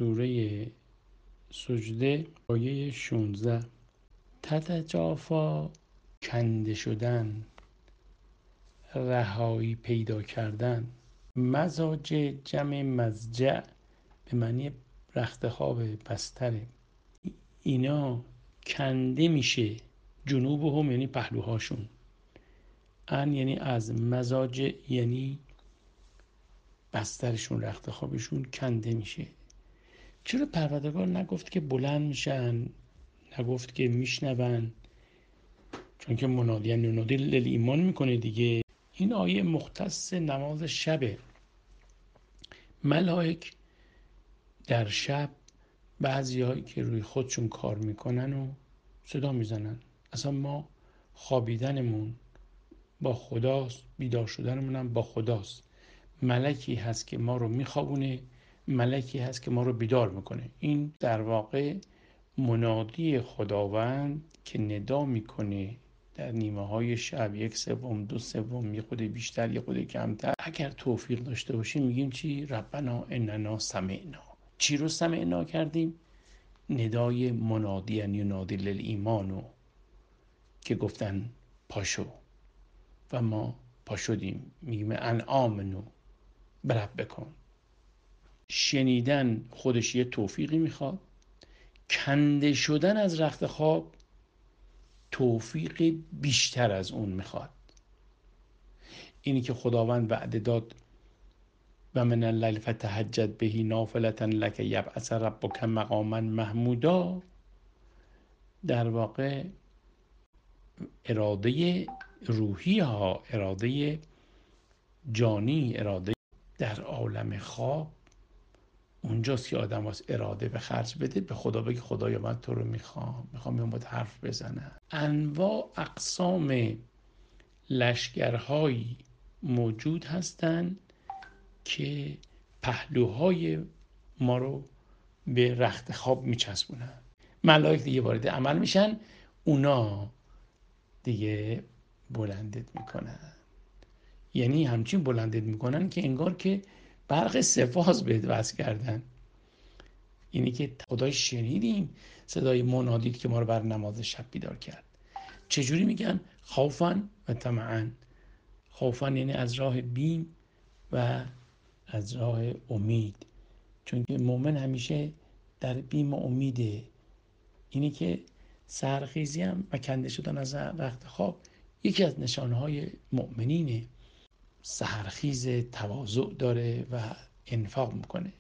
سوره سجده آیه 16. تتجافا کنده شدن، رهایی پیدا کردن. مزاج جمع مضجع به معنی رخت خواب بستره. اینا کنده میشه، جنوبهم یعنی پهلوهاشون، ان یعنی از، مزاج یعنی بسترشون، رخت خوابشون کنده میشه. چرا پروردگار نگفت که بلند میشن، نگفت که میشنون؟ چون که منادی ینادی للایمان میکنه دیگه. این آیه مختص نماز شبه. ملائک در شب بعضی هایی که روی خودشون کار میکنن و صدا میزنن. اصلا ما خوابیدنمون با خداست، بیدار شدنمون هم با خداست. ملکی هست که ما رو میخوابونه، ملکی هست که ما رو بیدار میکنه. این در واقع منادی خداوند که ندا میکنه در نیمه های شب، 1/3 2/3، یه خود بیشتر یه خود کمتر. اگر توفیق داشته باشیم میگیم چی؟ ربنا اننا سمعنا. چی رو سمعنا کردیم؟ ندای منادی ینادی للایمانو که گفتن پاشو و ما پاشدیم. میگیم ان آمنو برب بکن. شنیدن خودش یه توفیقی میخواد، کنده شدن از رخت خواب توفیق بیشتر از اون میخواد. اینی که خداوند وعده داد و من اللیل فتهجد به نافلة لک یبعث ربک مقاما محمودا، در واقع اراده روحی ها، اراده جانی، اراده در عالم خواب، اونجاست که آدم واسه اراده به خرج بده، به خدا بگه خدایا من تو رو میخوام بیام باید حرف بزنم. انواع اقسام لشکرهایی موجود هستند که پهلوهای ما رو به رخت خواب میچسبونن. ملائک دیگه وارد عمل میشن، اونا دیگه بلندت میکنن. یعنی همچین بلندت میکنن که انگار که برق سفاز بهت وصل کردن. اینی که خدای شنیدیم صدای منادید که ما رو بر نماز شب بیدار کرد. چجوری میگن؟ خوفا و طمعا. خوفا یعنی از راه بیم و از راه امید، چون که مؤمن همیشه در بیم و امیده. اینی که سحرخیزی هم و کنده شدن از رخت خواب یکی از نشانهای مؤمنینه. سحرخیز، تواضع داره و انفاق میکنه.